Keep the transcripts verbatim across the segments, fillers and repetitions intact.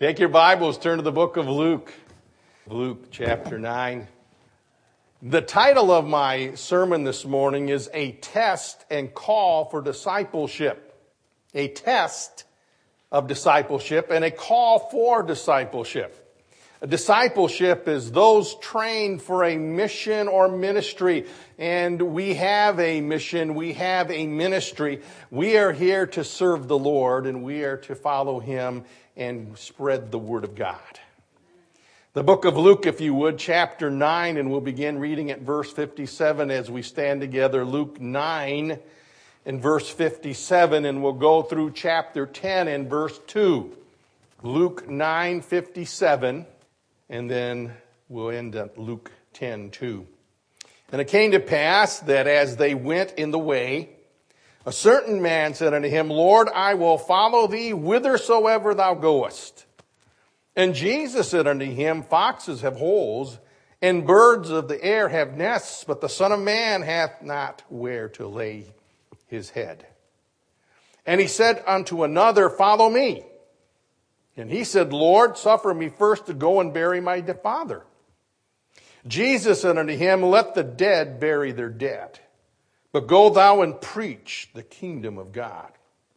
Take your Bibles, turn to the book of Luke. Luke chapter nine. The title of my sermon this morning is A Test and Call for Discipleship. A test of discipleship and a call for discipleship. A discipleship is those trained for a mission or ministry. And we have a mission, we have a ministry. We are here to serve the Lord and we are to follow Him and spread the Word of God. The book of Luke, if you would, chapter nine, and we'll begin reading at verse fifty-seven as we stand together. Luke nine and verse fifty-seven, and we'll go through chapter ten and verse two. Luke nine fifty-seven, and then we'll end at Luke ten two. And it came to pass that as they went in the way, a certain man said unto him, Lord, I will follow thee whithersoever thou goest. And Jesus said unto him, Foxes have holes, and birds of the air have nests, but the Son of Man hath not where to lay his head. And he said unto another, Follow me. And he said, Lord, suffer me first to go and bury my father. Jesus said unto him, Let the dead bury their dead, but go thou and preach the kingdom of God.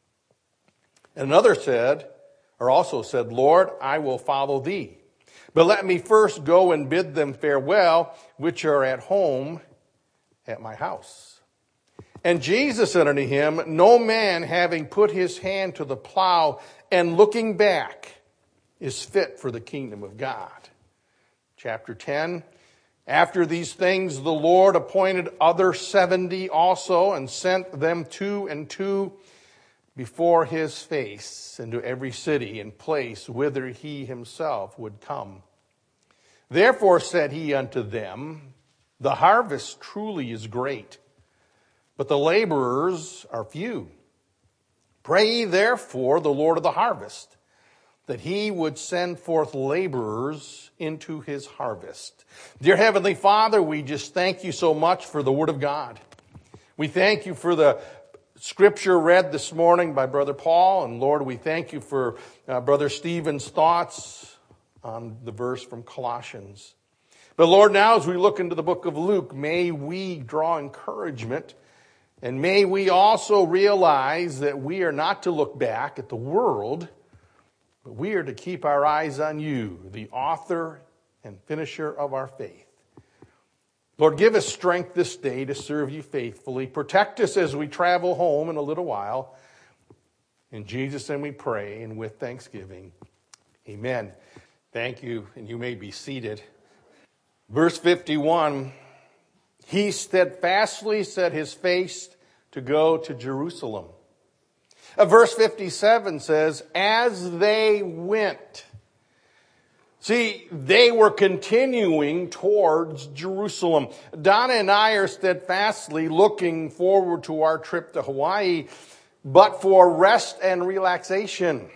And another said, or also said, Lord, I will follow thee, but let me first go and bid them farewell, which are at home at my house. And Jesus said unto him, No man having put his hand to the plow and looking back is fit for the kingdom of God. Chapter ten. After these things, the Lord appointed other seventy also, and sent them two and two before his face into every city and place whither he himself would come. Therefore said he unto them, The harvest truly is great, but the laborers are few. Pray ye therefore the Lord of the harvest, that he would send forth laborers into his harvest. Dear Heavenly Father, we just thank you so much for the Word of God. We thank you for the scripture read this morning by Brother Paul. And Lord, we thank you for uh, Brother Stephen's thoughts on the verse from Colossians. But Lord, now as we look into the book of Luke, may we draw encouragement. And may we also realize that we are not to look back at the world, but we are to keep our eyes on you, the author and finisher of our faith. Lord, give us strength this day to serve you faithfully. Protect us as we travel home in a little while. In Jesus' name we pray, and with thanksgiving, amen. Thank you, and you may be seated. Verse fifty-one, he steadfastly set his face to go to Jerusalem. Uh, verse fifty-seven says, as they went. See, they were continuing towards Jerusalem. Donna and I are steadfastly looking forward to our trip to Hawaii, but for rest and relaxation.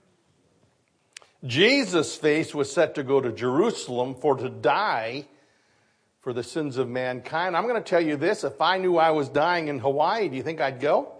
Jesus' face was set to go to Jerusalem for to die for the sins of mankind. I'm going to tell you this, if I knew I was dying in Hawaii, do you think I'd go?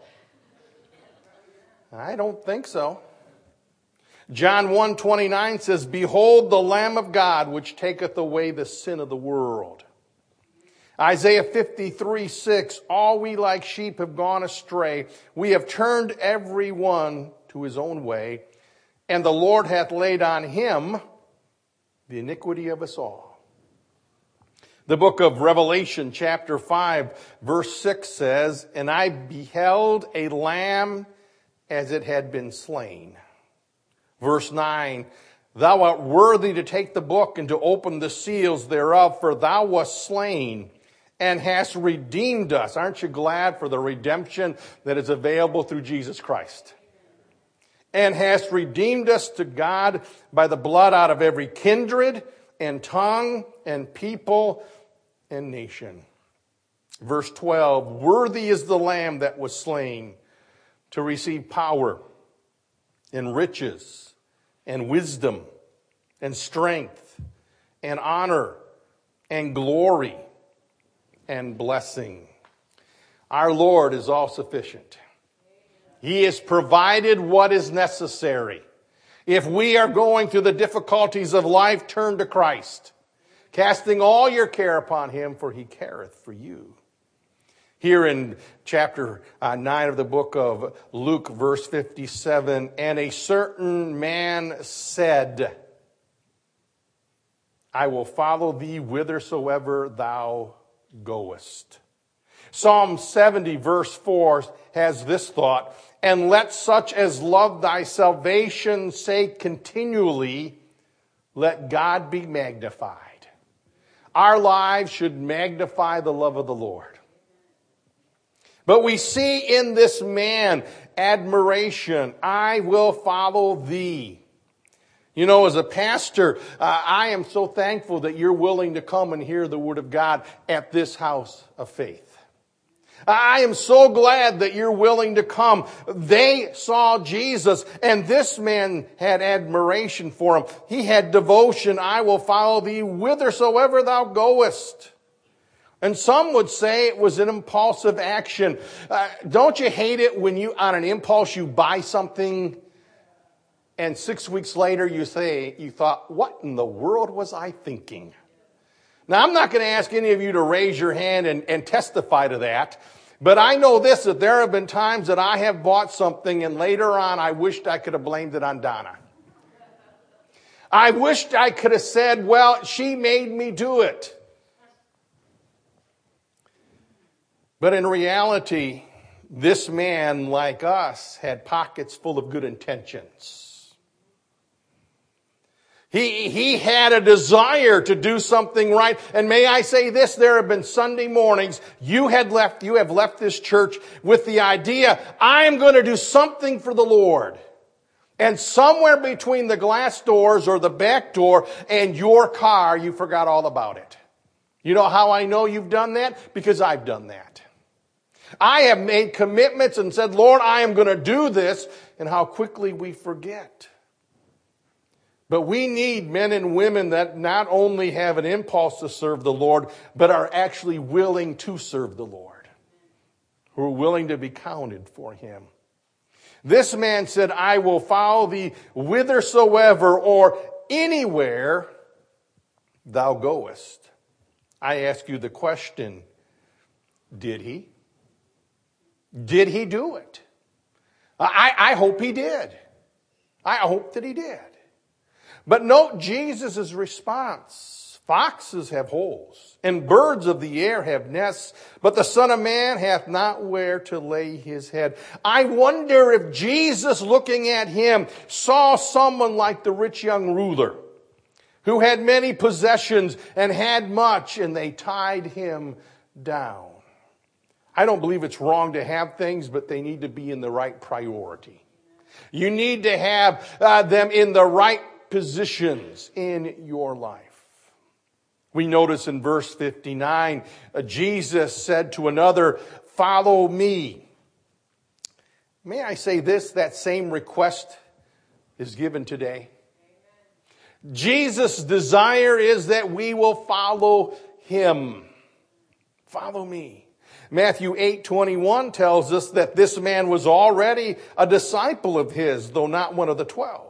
I don't think so. John one twenty-nine says, Behold the Lamb of God, which taketh away the sin of the world. Isaiah fifty-three six, All we like sheep have gone astray. We have turned every one to his own way, and the Lord hath laid on him the iniquity of us all. The book of Revelation, chapter five, verse six says, And I beheld a lamb as it had been slain. Verse nine, Thou art worthy to take the book and to open the seals thereof, for thou wast slain and hast redeemed us. Aren't you glad for the redemption that is available through Jesus Christ? And hast redeemed us to God by the blood out of every kindred and tongue and people and nation. Verse twelve, Worthy is the Lamb that was slain to receive power and riches and wisdom and strength and honor and glory and blessing. Our Lord is all sufficient. He has provided what is necessary. If we are going through the difficulties of life, turn to Christ, casting all your care upon him, for he careth for you. Here in chapter uh, nine of the book of Luke, verse fifty-seven, and a certain man said, I will follow thee whithersoever thou goest. Psalm seventy, verse four, has this thought, and let such as love thy salvation say continually, let God be magnified. Our lives should magnify the love of the Lord. But we see in this man admiration. I will follow thee. You know, as a pastor, uh, I am so thankful that you're willing to come and hear the word of God at this house of faith. I am so glad that you're willing to come. They saw Jesus, and this man had admiration for him. He had devotion. I will follow thee whithersoever thou goest. And some would say it was an impulsive action. Uh, don't you hate it when you, on an impulse, you buy something and six weeks later you say, you thought, what in the world was I thinking? Now, I'm not going to ask any of you to raise your hand and, and testify to that. But I know this, that there have been times that I have bought something and later on I wished I could have blamed it on Donna. I wished I could have said, well, she made me do it. But in reality, this man, like us, had pockets full of good intentions. He, he had a desire to do something right. And may I say this, there have been Sunday mornings, you had left, you have left this church with the idea, I am going to do something for the Lord. And somewhere between the glass doors or the back door and your car, you forgot all about it. You know how I know you've done that? Because I've done that. I have made commitments and said, Lord, I am going to do this, and how quickly we forget. But we need men and women that not only have an impulse to serve the Lord, but are actually willing to serve the Lord, who are willing to be counted for him. This man said, I will follow thee whithersoever or anywhere thou goest. I ask you the question, did he? Did he do it? I, I hope he did. I hope that he did. But note Jesus' response. Foxes have holes, and birds of the air have nests, but the Son of Man hath not where to lay his head. I wonder if Jesus, looking at him, saw someone like the rich young ruler, who had many possessions and had much, and they tied him down. I don't believe it's wrong to have things, but they need to be in the right priority. You need to have uh, them in the right positions in your life. We notice in verse fifty-nine, uh, Jesus said to another, follow me. May I say this, that same request is given today. Jesus' desire is that we will follow him. Follow me. Matthew eight twenty-one tells us that this man was already a disciple of his, though not one of the twelve.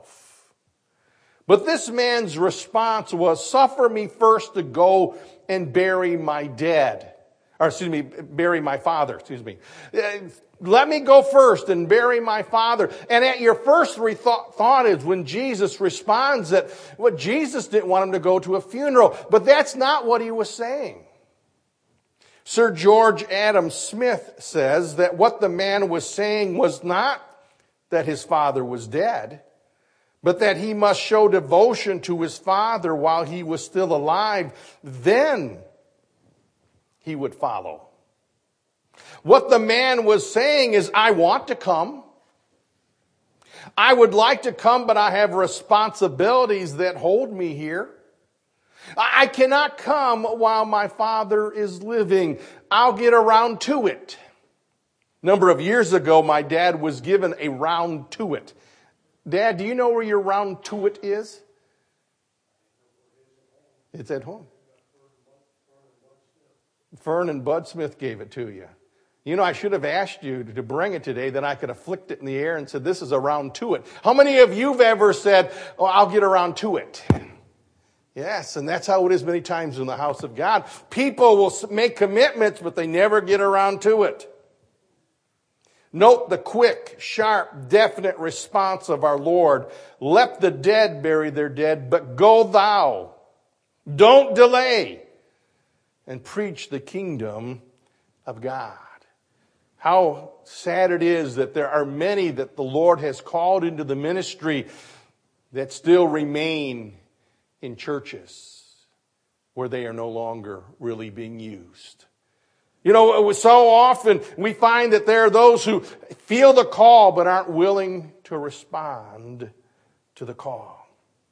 But this man's response was, suffer me first to go and bury my dead. Or excuse me, bury my father, excuse me. Let me go first and bury my father. And at your first thought is when Jesus responds that well, Jesus didn't want him to go to a funeral. But that's not what he was saying. Sir George Adam Smith says that what the man was saying was not that his father was dead, but that he must show devotion to his father while he was still alive. Then he would follow. What the man was saying is, I want to come. I would like to come, but I have responsibilities that hold me here. I cannot come while my father is living. I'll get around to it. A number of years ago, my dad was given a round to it. Dad, do you know where your round to it is? It's at home. Fern and Bud Smith gave it to you. You know, I should have asked you to bring it today, then I could have flicked it in the air and said, this is around to it. How many of you have ever said, oh, I'll get around to it? Yes, and that's how it is many times in the house of God. People will make commitments, but they never get around to it. Note the quick, sharp, definite response of our Lord. Let the dead bury their dead, but go thou. Don't delay. And preach the kingdom of God. How sad it is that there are many that the Lord has called into the ministry that still remain in churches where they are no longer really being used. You know, so often we find that there are those who feel the call but aren't willing to respond to the call.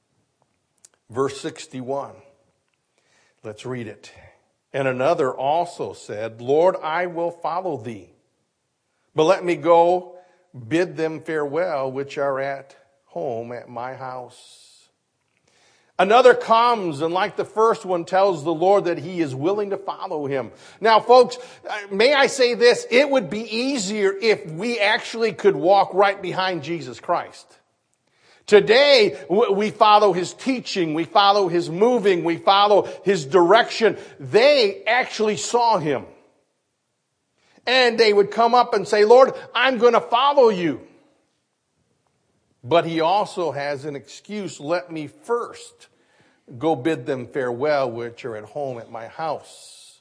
Verse sixty-one. Let's read it. And another also said, Lord, I will follow thee. But let me go bid them farewell, which are at home at my house. Another comes and like the first one tells the Lord that he is willing to follow him. Now folks, may I say this, it would be easier if we actually could walk right behind Jesus Christ. Today, we follow his teaching, we follow his moving, we follow his direction. They actually saw him. And they would come up and say, Lord, I'm going to follow you. But he also has an excuse. Let me first go bid them farewell, which are at home at my house.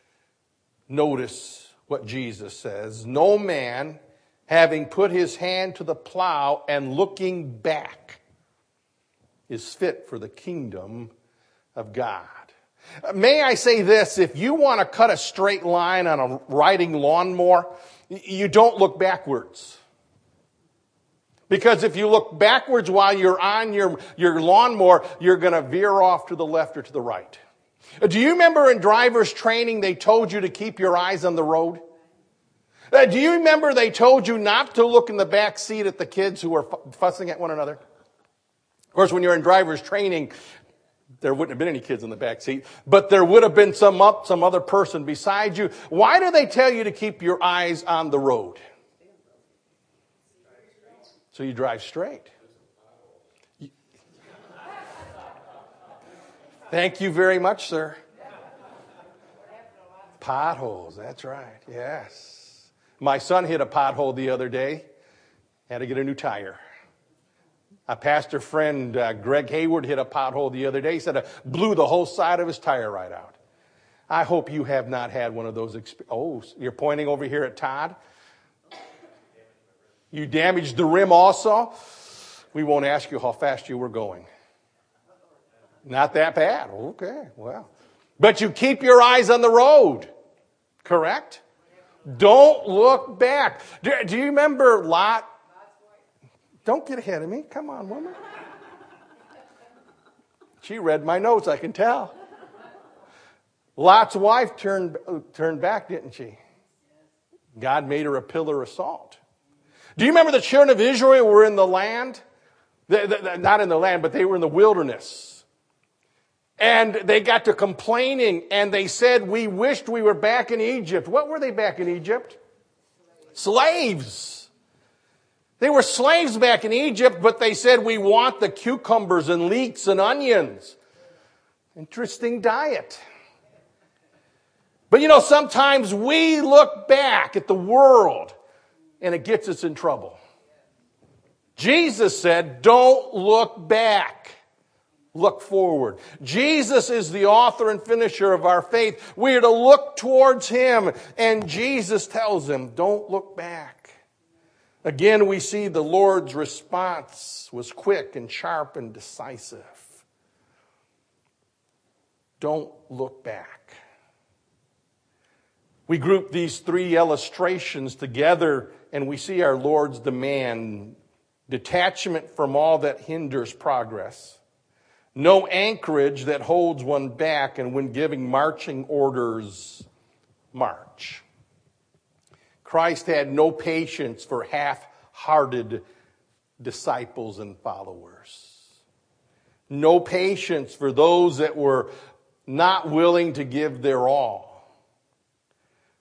Notice what Jesus says. No man, having put his hand to the plow and looking back, is fit for the kingdom of God. May I say this, if you want to cut a straight line on a riding lawnmower, you don't look backwards. Because if you look backwards while you're on your, your lawnmower, you're going to veer off to the left or to the right. Do you remember in driver's training they told you to keep your eyes on the road? Uh, do you remember they told you not to look in the back seat at the kids who were fussing at one another? Of course, when you're in driver's training, there wouldn't have been any kids in the back seat, but there would have been some up, some other person beside you. Why do they tell you to keep your eyes on the road? So you drive straight. Thank you very much, sir. Potholes, that's right, yes. My son hit a pothole the other day. Had to get a new tire. A pastor friend, uh, Greg Hayward, hit a pothole the other day. He said it blew the whole side of his tire right out. I hope you have not had one of those experiences. Oh, you're pointing over here at Todd? You damaged the rim also? We won't ask you how fast you were going. Not that bad. Okay, well. But you keep your eyes on the road. Correct? Don't look back. Do, do you remember Lot? Don't get ahead of me. Come on, woman. She read my notes, I can tell. Lot's wife turned, turned back, didn't she? God made her a pillar of salt. Do you remember the children of Israel were in the land? They, they, not in the land, but they were in the wilderness. And they got to complaining, and they said, we wished we were back in Egypt. What were they back in Egypt? Slaves. They were slaves back in Egypt, but they said, we want the cucumbers and leeks and onions. Interesting diet. But you know, sometimes we look back at the world and it gets us in trouble. Jesus said, don't look back. Look forward. Jesus is the author and finisher of our faith. We are to look towards him. And Jesus tells him, don't look back. Again, we see the Lord's response was quick and sharp and decisive. Don't look back. We group these three illustrations together and we see our Lord's demand, detachment from all that hinders progress, no anchorage that holds one back, and when giving marching orders, march. Christ had no patience for half-hearted disciples and followers. No patience for those that were not willing to give their all.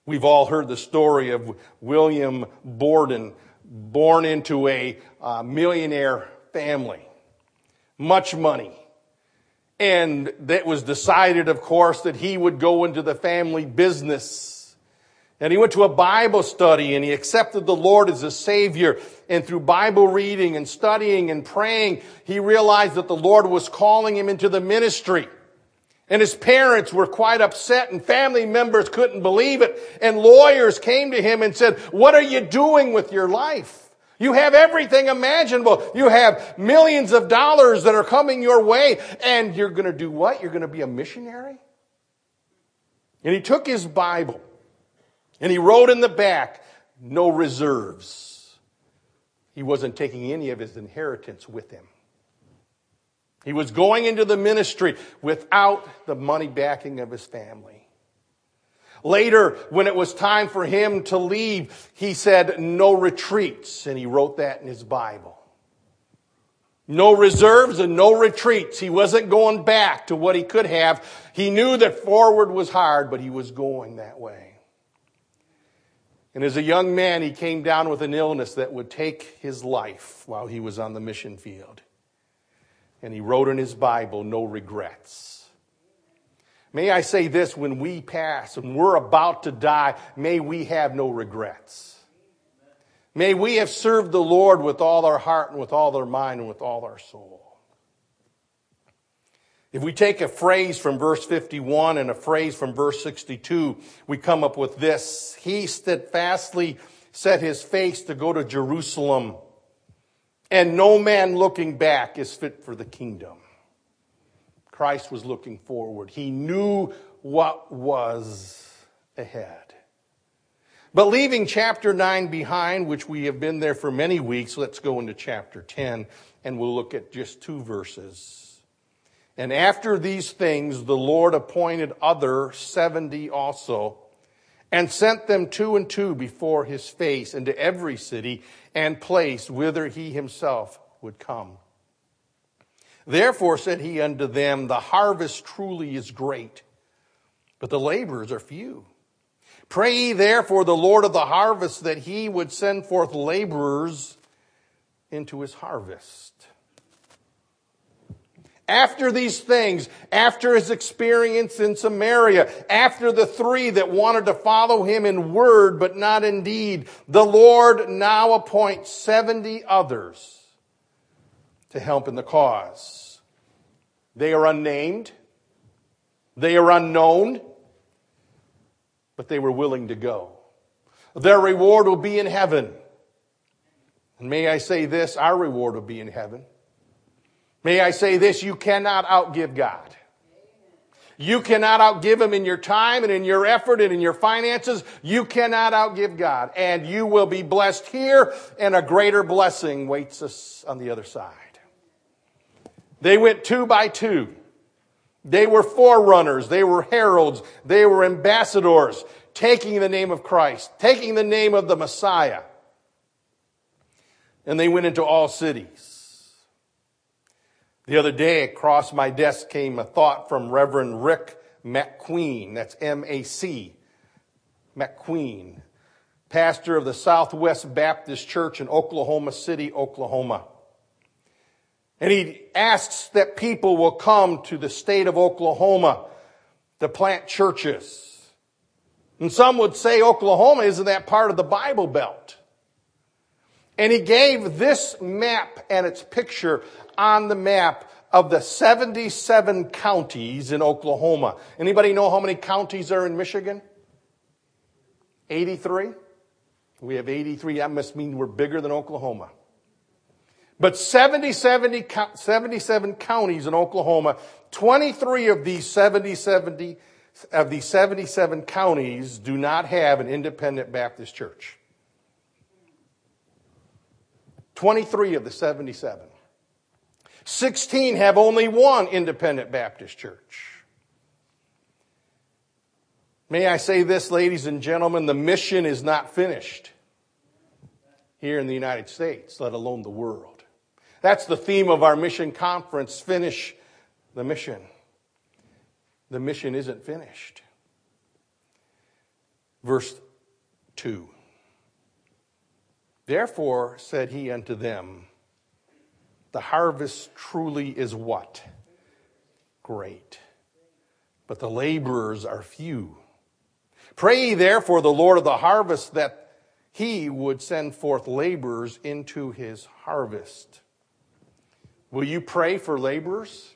We've all heard the story of William Borden, born into a uh, millionaire family. Much money. And it was decided, of course, that he would go into the family business. And he went to a Bible study and he accepted the Lord as a Savior. And through Bible reading and studying and praying, he realized that the Lord was calling him into the ministry. And his parents were quite upset and family members couldn't believe it. And lawyers came to him and said, "What are you doing with your life? You have everything imaginable. You have millions of dollars that are coming your way. And you're going to do what? You're going to be a missionary?" And he took his Bible and he wrote in the back, "No reserves." He wasn't taking any of his inheritance with him. He was going into the ministry without the money backing of his family. Later, when it was time for him to leave, he said, "No retreats," and he wrote that in his Bible. No reserves and no retreats. He wasn't going back to what he could have. He knew that forward was hard, but he was going that way. And as a young man, he came down with an illness that would take his life while he was on the mission field. And he wrote in his Bible, "No regrets." May I say this, when we pass and we're about to die, may we have no regrets. May we have served the Lord with all our heart and with all our mind and with all our soul. If we take a phrase from verse fifty-one and a phrase from verse sixty-two, we come up with this: "He steadfastly set his face to go to Jerusalem, and no man looking back is fit for the kingdom." Christ was looking forward. He knew what was ahead. But leaving chapter nine behind, which we have been there for many weeks, let's go into chapter ten, and we'll look at just two verses. "And after these things, the Lord appointed other seventy also, and sent them two and two before his face into every city and place whither he himself would come. Therefore said he unto them, The harvest truly is great, but the laborers are few. Pray ye therefore the Lord of the harvest that he would send forth laborers into his harvest." After these things, after his experience in Samaria, after the three that wanted to follow him in word but not in deed, the Lord now appoints seventy others to help in the cause. They are unnamed. They are unknown. But they were willing to go. Their reward will be in heaven. And may I say this, our reward will be in heaven. May I say this, you cannot outgive God. You cannot outgive him in your time and in your effort and in your finances. You cannot outgive God. And you will be blessed here, and a greater blessing waits us on the other side. They went two by two. They were forerunners. They were heralds. They were ambassadors, taking the name of Christ, taking the name of the Messiah. And they went into all cities. The other day across my desk came a thought from Reverend Rick McQueen. That's M A C. McQueen, pastor of the Southwest Baptist Church in Oklahoma City, Oklahoma. And he asks that people will come to the state of Oklahoma to plant churches. And some would say, Oklahoma, isn't that part of the Bible Belt? And he gave this map and its picture on the map of the seventy-seven counties in Oklahoma. Anybody know how many counties are in Michigan? eighty-three? We have eighty-three. That must mean we're bigger than Oklahoma. But seventy, seventy, seventy-seven counties in Oklahoma, twenty-three of these seventy, seventy, of these seventy-seven counties do not have an independent Baptist church. twenty-three of the seventy-seven. sixteen have only one independent Baptist church. May I say this, ladies and gentlemen, the mission is not finished here in the United States, let alone the world. That's the theme of our mission conference, Finish the Mission. The mission isn't finished. Verse two. Therefore said he unto them, the harvest truly is what? Great. But the laborers are few. Pray ye therefore the Lord of the harvest that he would send forth laborers into his harvest. Will you pray for laborers?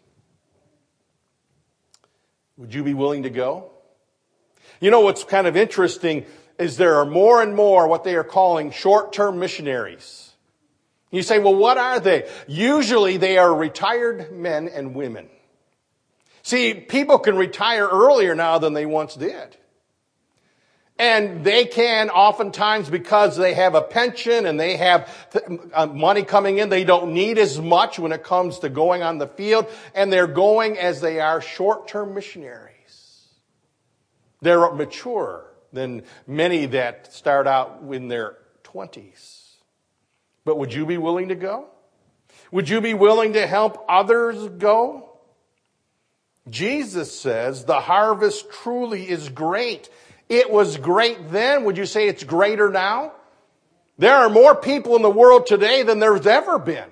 Would you be willing to go? You know what's kind of interesting is there are more and more what they are calling short-term missionaries. You say, well, what are they? Usually they are retired men and women. See, people can retire earlier now than they once did. And they can oftentimes, because they have a pension and they have money coming in, they don't need as much when it comes to going on the field. And they're going as they are short-term missionaries. They're mature than many that start out in their twenties. But would you be willing to go? Would you be willing to help others go? Jesus says the harvest truly is great. It was great then. Would you say it's greater now? There are more people in the world today than there's ever been.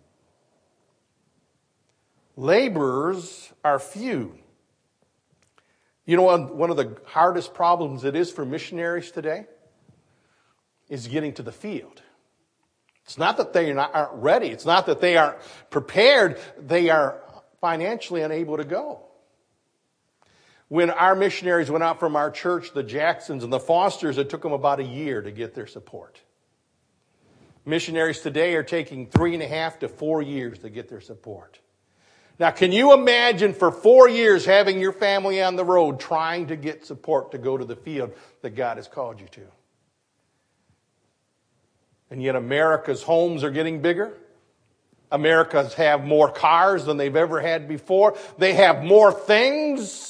Laborers are few. You know, one of the hardest problems it is for missionaries today is getting to the field. It's not that they aren't ready. It's not that they aren't prepared. They are financially unable to go. When our missionaries went out from our church, the Jacksons and the Fosters, it took them about a year to get their support. Missionaries today are taking three and a half to four years to get their support. Now, can you imagine for four years having your family on the road trying to get support to go to the field that God has called you to? And yet America's homes are getting bigger. Americans have more cars than they've ever had before. They have more things.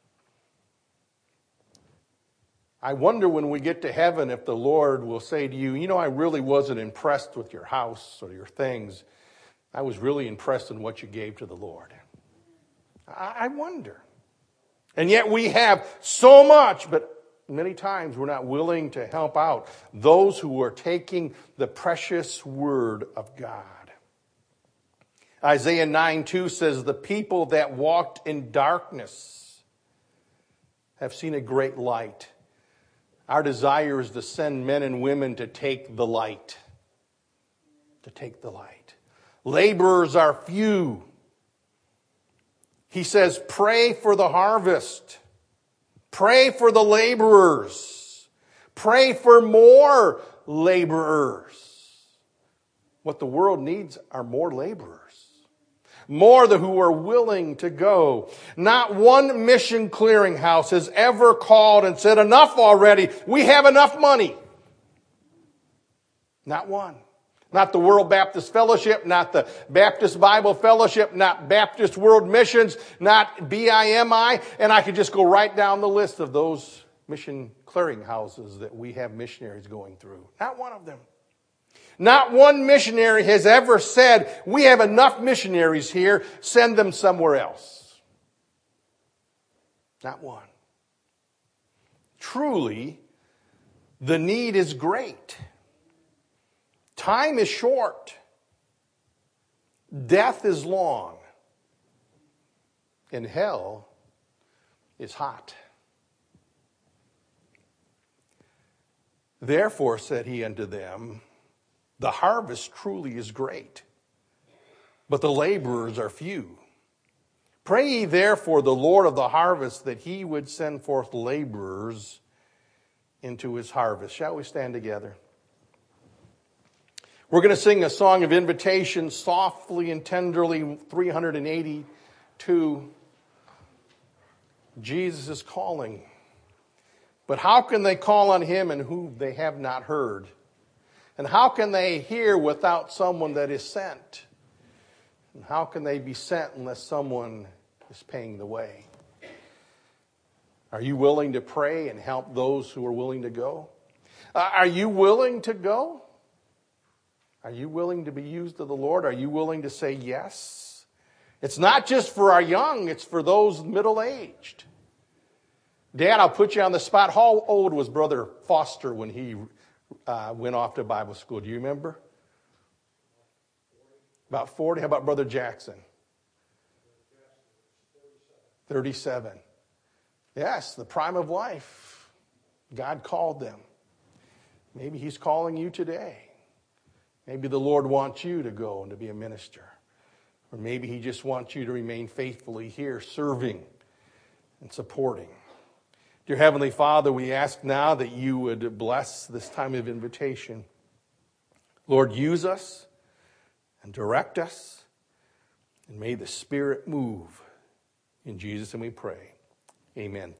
I wonder when we get to heaven if the Lord will say to you, you know, I really wasn't impressed with your house or your things. I was really impressed in what you gave to the Lord. I wonder. And yet we have so much, but many times we're not willing to help out those who are taking the precious word of God. Isaiah nine two says, the people that walked in darkness have seen a great light. Our desire is to send men and women to take the light. To take the light. Laborers are few. He says, pray for the harvest. Pray for the laborers. Pray for more laborers. What the world needs are more laborers. More who are willing to go. Not one mission clearinghouse has ever called and said, enough already. We have enough money. Not one. Not the World Baptist Fellowship, not the Baptist Bible Fellowship, not Baptist World Missions, not B I M I. And I could just go right down the list of those mission clearinghouses that we have missionaries going through. Not one of them. Not one missionary has ever said, we have enough missionaries here, send them somewhere else. Not one. Truly, the need is great. Time is short. Death is long. And hell is hot. Therefore said he unto them, the harvest truly is great, but the laborers are few. Pray ye therefore the Lord of the harvest that he would send forth laborers into his harvest. Shall we stand together? We're going to sing a song of invitation, softly and tenderly, three hundred eighty-two. Jesus is calling. But how can they call on him and who they have not heard? And how can they hear without someone that is sent? And how can they be sent unless someone is paying the way? Are you willing to pray and help those who are willing to go? Uh, are you willing to go? Are you willing to be used of the Lord? Are you willing to say yes? It's not just for our young, it's for those middle-aged. Dad, I'll put you on the spot. How old was Brother Foster when he uh, went off to Bible school? Do you remember? About forty. How about Brother Jackson? thirty-seven. Yes, the prime of life. God called them. Maybe he's calling you today. Maybe the Lord wants you to go and to be a minister. Or maybe he just wants you to remain faithfully here, serving and supporting. Dear Heavenly Father, we ask now that you would bless this time of invitation. Lord, use us and direct us, and may the Spirit move. In Jesus' name we pray. Amen.